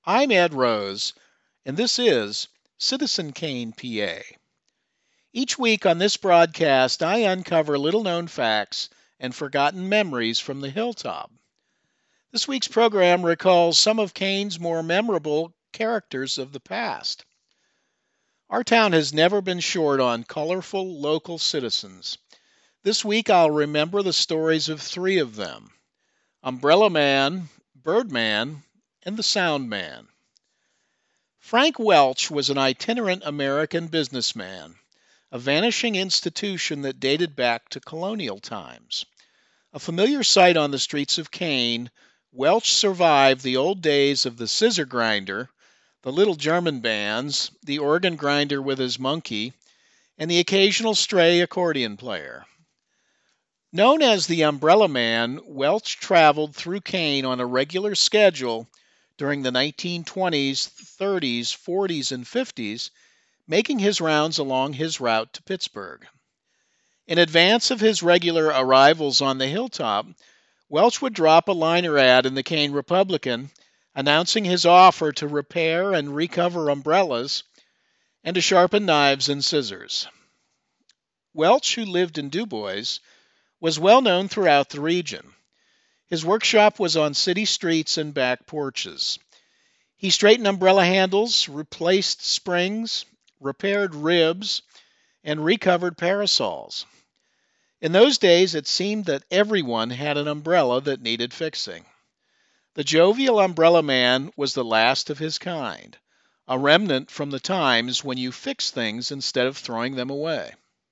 I'm Ed Rose, and this is Citizen Kane, PA. Each week on this broadcast, I uncover little known facts and forgotten memories from the hilltop. This week's program recalls some of Kane's more memorable characters of the past. Our town has never been short on colorful local citizens. This week, I'll remember the stories of three of them: Umbrella Man, Birdman, and the Sound Man. Frank Welch was an itinerant American businessman, a vanishing institution that dated back to colonial times. A familiar sight on the streets of Kane, Welch survived the old days of the scissor grinder, the little German bands, the organ grinder with his monkey, and the occasional stray accordion player. Known as the Umbrella Man, Welch traveled through Kane on a regular schedule during the 1920s, 30s, 40s, and 50s, making his rounds along his route to Pittsburgh. In advance of his regular arrivals on the hilltop, Welch would drop a liner ad in the Kane Republican announcing his offer to repair and recover umbrellas and to sharpen knives and scissors. Welch, who lived in DuBois, was well known throughout the region. His workshop was on city streets and back porches. He straightened umbrella handles, replaced springs, repaired ribs, and recovered parasols. In those days, it seemed that everyone had an umbrella that needed fixing. The jovial Umbrella Man was the last of his kind, a remnant from the times when you fixed things instead of throwing them away.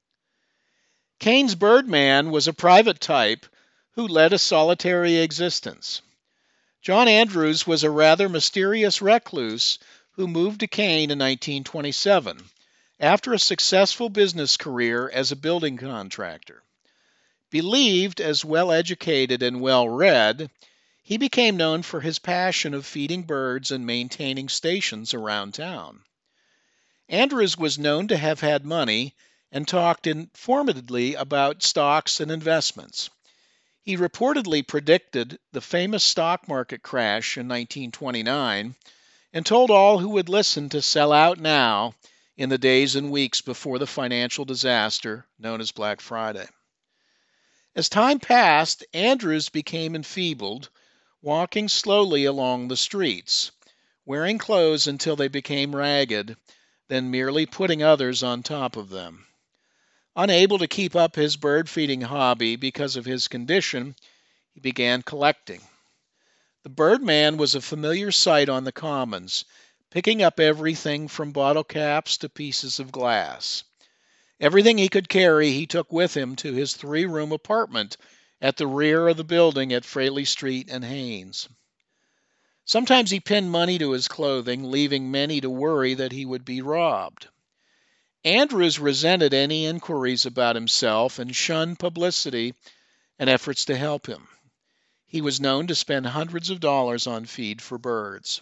Kane's Birdman was a private type who led a solitary existence. John Andrews was a rather mysterious recluse who moved to Kane in 1927 after a successful business career as a building contractor. Believed as well-educated and well-read, he became known for his passion of feeding birds and maintaining stations around town. Andrews was known to have had money and talked informedly about stocks and investments. He reportedly predicted the famous stock market crash in 1929 and told all who would listen to sell out now in the days and weeks before the financial disaster known as Black Friday. As time passed, Andrews became enfeebled, walking slowly along the streets, wearing clothes until they became ragged, then merely putting others on top of them. Unable to keep up his bird-feeding hobby because of his condition, he began collecting. The Birdman was a familiar sight on the commons, picking up everything from bottle caps to pieces of glass. Everything he could carry he took with him to his three-room apartment at the rear of the building at Fraley Street and Haynes. Sometimes he pinned money to his clothing, leaving many to worry that he would be robbed. Andrews resented any inquiries about himself and shunned publicity and efforts to help him. He was known to spend hundreds of dollars on feed for birds.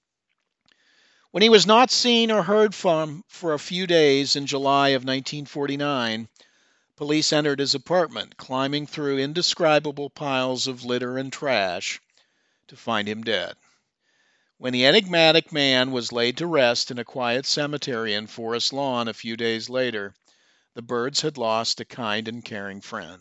When he was not seen or heard from for a few days in July of 1949, police entered his apartment, climbing through indescribable piles of litter and trash to find him dead. When the enigmatic man was laid to rest in a quiet cemetery in Forest Lawn a few days later, the birds had lost a kind and caring friend.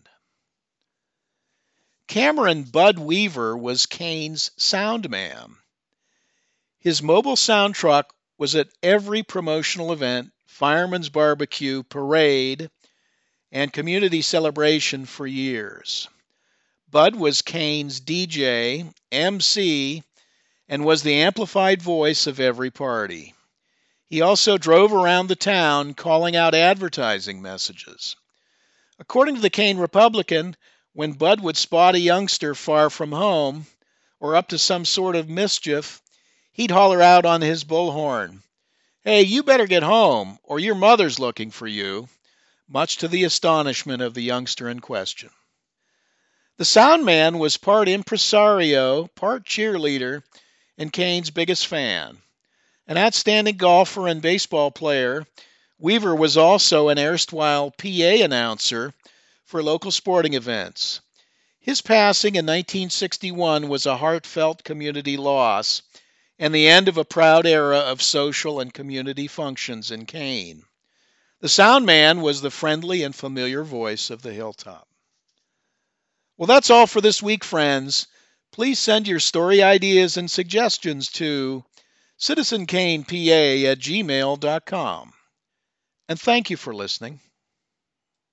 Cameron Bud Weaver was Kane's sound man. His mobile sound truck was at every promotional event, fireman's barbecue, parade, and community celebration for years. Bud was Kane's DJ, MC, and was the amplified voice of every party. He also drove around the town calling out advertising messages. According to the Kane Republican, when Bud would spot a youngster far from home or up to some sort of mischief, he'd holler out on his bullhorn, "Hey, you better get home, or your mother's looking for you," much to the astonishment of the youngster in question. The sound man was part impresario, part cheerleader, and Kane's biggest fan. An outstanding golfer and baseball player, Weaver was also an erstwhile PA announcer for local sporting events. His passing in 1961 was a heartfelt community loss, and the end of a proud era of social and community functions in Kane. The sound man was the friendly and familiar voice of the hilltop. Well, that's all for this week, friends. Please send your story ideas and suggestions to citizenkanepa@gmail.com. And thank you for listening.